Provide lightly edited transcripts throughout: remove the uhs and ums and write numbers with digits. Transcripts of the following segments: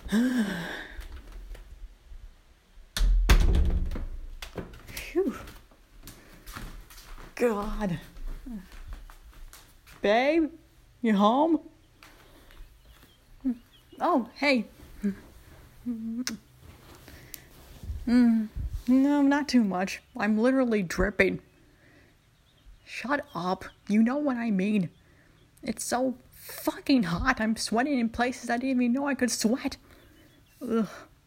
Phew. God. Babe, you home? Oh, hey. No, not too much. I'm literally dripping. Shut up. You know what I mean. It's so fucking hot. I'm sweating in places I didn't even know I could sweat. Ugh.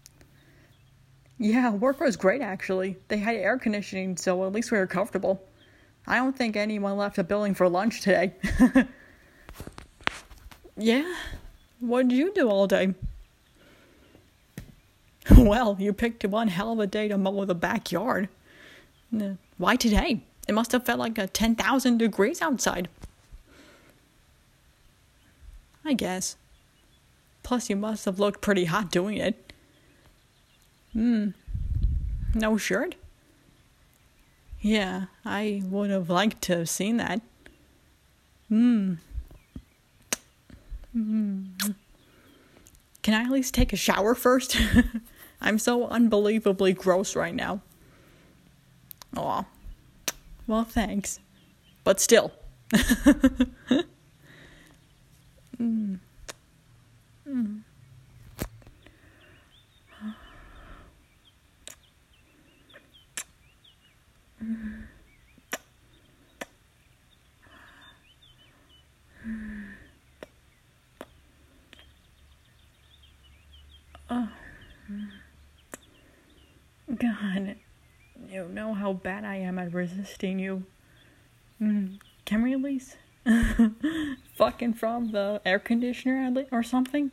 Yeah, work was great actually. They had air conditioning, so at least we were comfortable. I don't think anyone left the building for lunch today. Yeah? What did you do all day? Well, you picked one hell of a day to mow the backyard. Why today? It must have felt like 10,000 degrees outside. I guess. Plus, you must have looked pretty hot doing it. No shirt? Yeah, I would have liked to have seen that. Can I at least take a shower first? I'm so unbelievably gross right now. Aw. Well, thanks. But still. God, you know how bad I am at resisting you. Can we at least fucking from the air conditioner or something?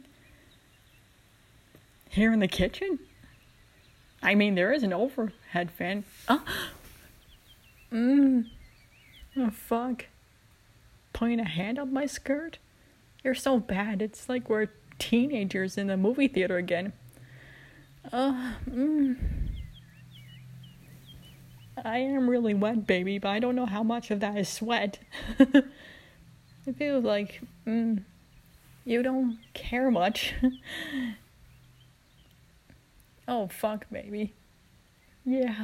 Here in the kitchen? I mean, there is an overhead fan. Oh, fuck. Putting a hand up my skirt? You're so bad. It's like we're teenagers in the movie theater again. I am really wet, baby, but I don't know how much of that is sweat. It feels like, you don't care much. Oh, fuck, baby. Yeah.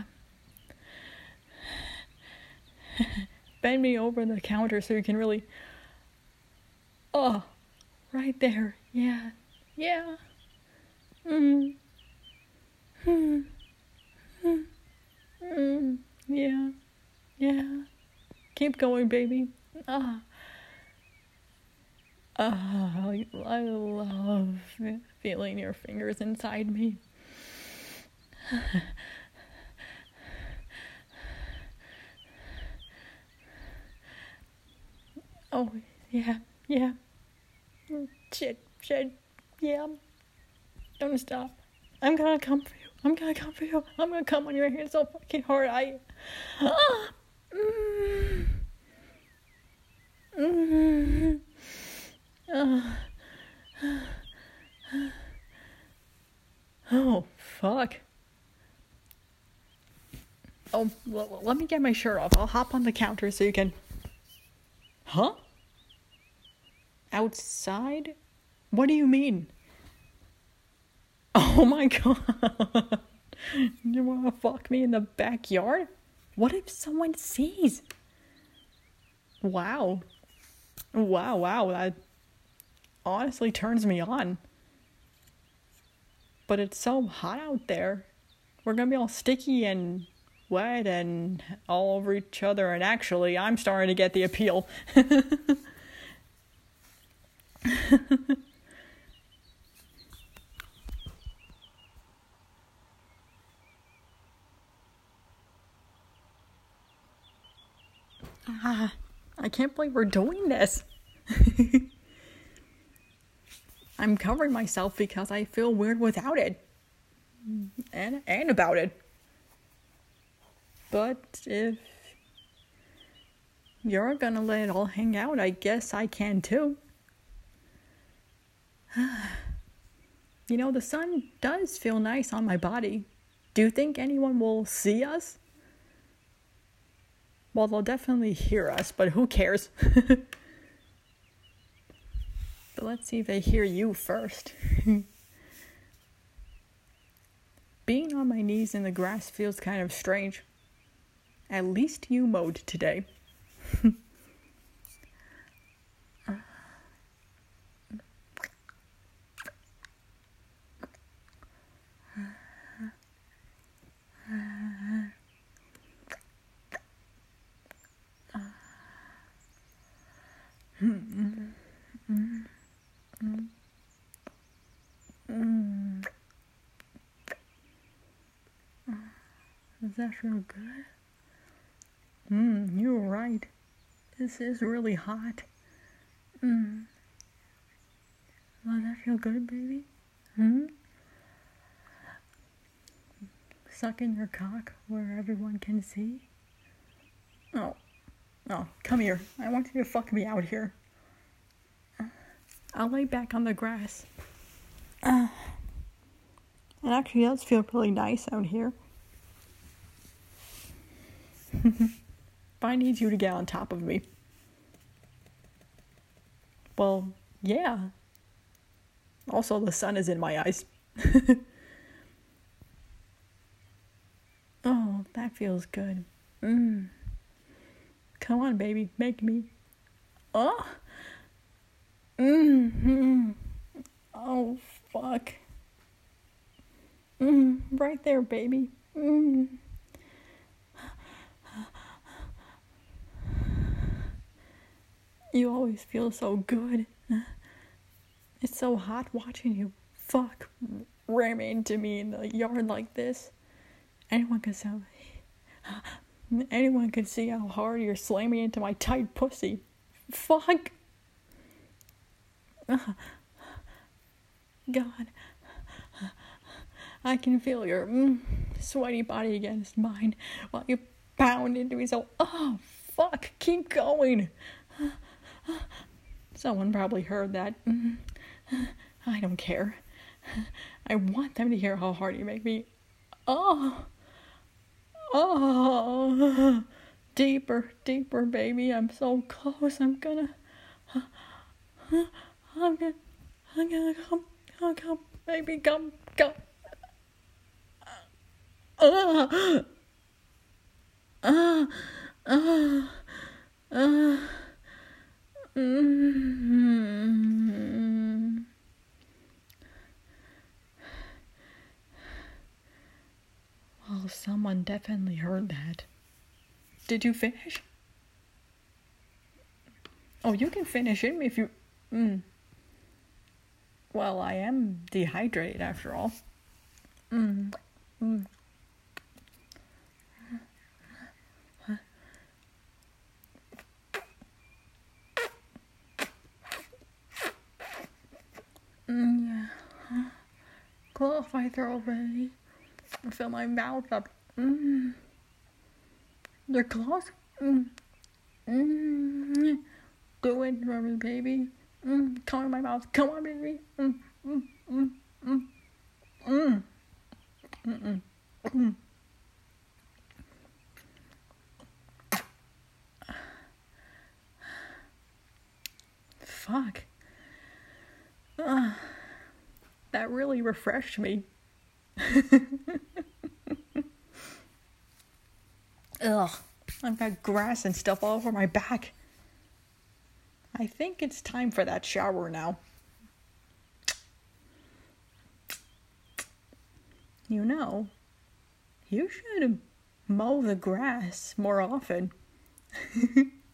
Bend me over the counter so you can really... Oh, right there. Yeah. Yeah. Yeah. Yeah. Keep going, baby. I love feeling your fingers inside me. Oh, yeah. Shit. Yeah. Don't stop. I'm gonna come for you. I'm gonna come on your hand so fucking hard. Oh, fuck. Oh, let me get my shirt off. I'll hop on the counter so you can... Huh? Outside? What do you mean? Oh my god. You wanna fuck me in the backyard? What if someone sees? Wow. That honestly turns me on. But it's so hot out there. We're gonna be all sticky and wet and all over each other. And actually, I'm starting to get the appeal. I can't believe we're doing this. I'm covering myself because I feel weird without it. And about it. But if you're gonna let it all hang out, I guess I can too. You know, the sun does feel nice on my body. Do you think anyone will see us? Well, they'll definitely hear us, but who cares? But let's see if they hear you first. Being on my knees in the grass feels kind of strange. At least you mowed today. Does that feel good? You were right. This is really hot. Does that feel good, baby? Sucking your cock where everyone can see? Oh, come here. I want you to fuck me out here. I'll lay back on the grass. It actually does feel really nice out here. But I need you to get on top of me. Well, yeah. Also, the sun is in my eyes. Oh, that feels good. Come on, baby. Make me. Oh. Oh, fuck. Right there, baby. You always feel so good. It's so hot watching you ram into me in the yard like this. Anyone could see how hard you're slamming into my tight pussy. Fuck. God. I can feel your sweaty body against mine while you pound into me so... Oh, fuck. Keep going. Someone probably heard that. I don't care. I want them to hear how hard you make me. Oh. Deeper, baby. I'm so close. I'm gonna come, baby, come. Well, someone definitely heard that. Did you finish? Oh, you can finish it if you... Well, I am dehydrated after all. Yeah. Close my throat, baby. I fill my mouth up. They're closed? Do it for me, baby. Come in my mouth. Come on, baby. Fuck. That really refreshed me. Ugh. I've got grass and stuff all over my back. I think it's time for that shower now. You know, you should mow the grass more often.